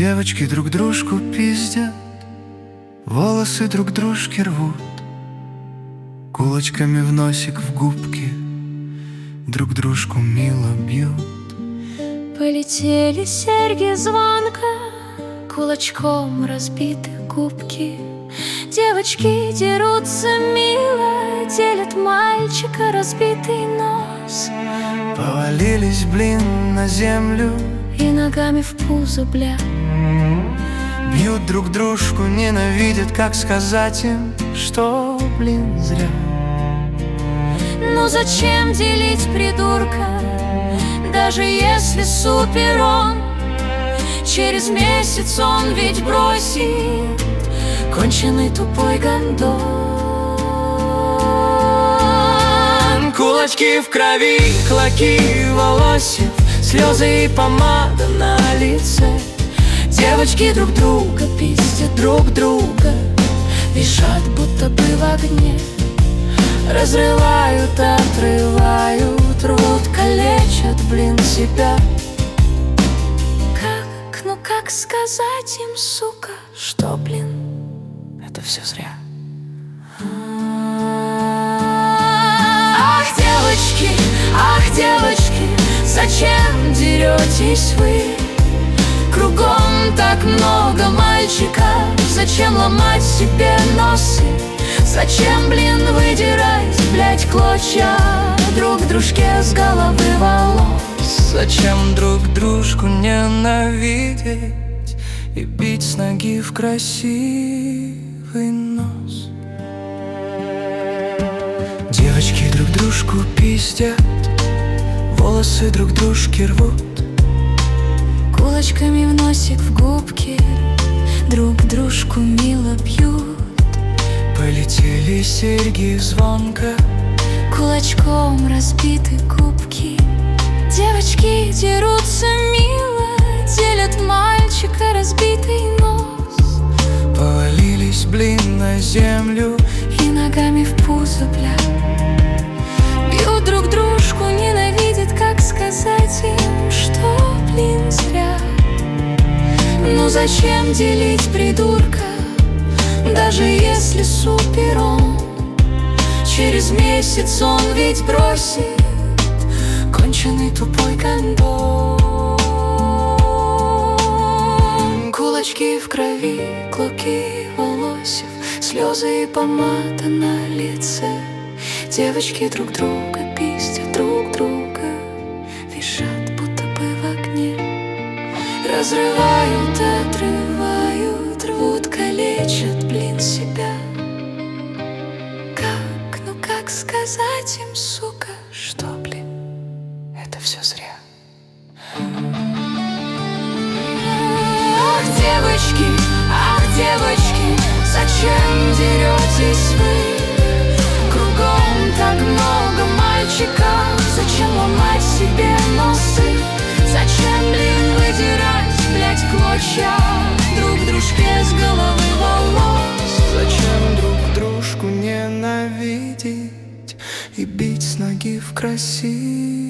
Девочки друг дружку пиздят, волосы друг дружке рвут, кулачками в носик, в губки друг дружку мило бьют. Полетели серьги звонко, кулачком разбиты губки. Девочки дерутся мило, делят мальчика разбитый нос. Повалились, блин, на землю и ногами в пузо, бля. Бьют друг дружку, ненавидят, как сказать им, что, блин, зря. Ну зачем делить придурка, даже если супер он? Через месяц он ведь бросит конченый тупой гондон. Кулачки в крови, клоки волосьев, слезы и помада на лице. Девочки друг друга пиздят друг друга, висят будто бы в огне. Разрывают, отрывают, рвут, калечат, блин, себя. Как сказать им, сука, что, блин, это все зря? Ах, девочки, зачем деретесь вы? Кругом так много мальчиков, зачем ломать себе носы? Зачем, блин, выдирать, блять, клочья друг дружке с головы волос? Зачем друг дружку ненавидеть и бить с ноги в красивый нос? Девочки друг дружку пиздят, волосы друг дружке рвут, кулачками в носик, в губки друг дружку мило бьют. Полетели серьги звонко, кулачком разбиты губки. Девочки дерутся мило, делят мальчика разбитый нос. повалились, блин, на землю и ногами в пузо, бля. Бьют друг дружку, ненавидят, как сказать им, что, блин, зря. Ну зачем делить придурка, даже если супер он? Через месяц он ведь бросит конченый тупой гондон. Кулачки в крови, клоки волосьев, слезы и помада на лице. Девочки друг друга пиздят друг друга, висят будто бы в огне. Разрывают, отрывают, рвут, калечат, блин, себя. Как сказать им, сука, что, блин, это все зря? Ах, девочки, зачем деретесь вы? Кругом так много мальчиков, зачем ломать себе носы? Зачем, блин, выдирать, блять, клочья друг дружке с головы волос? Зачем друг дружку ненавидеть и бить с ноги в красивый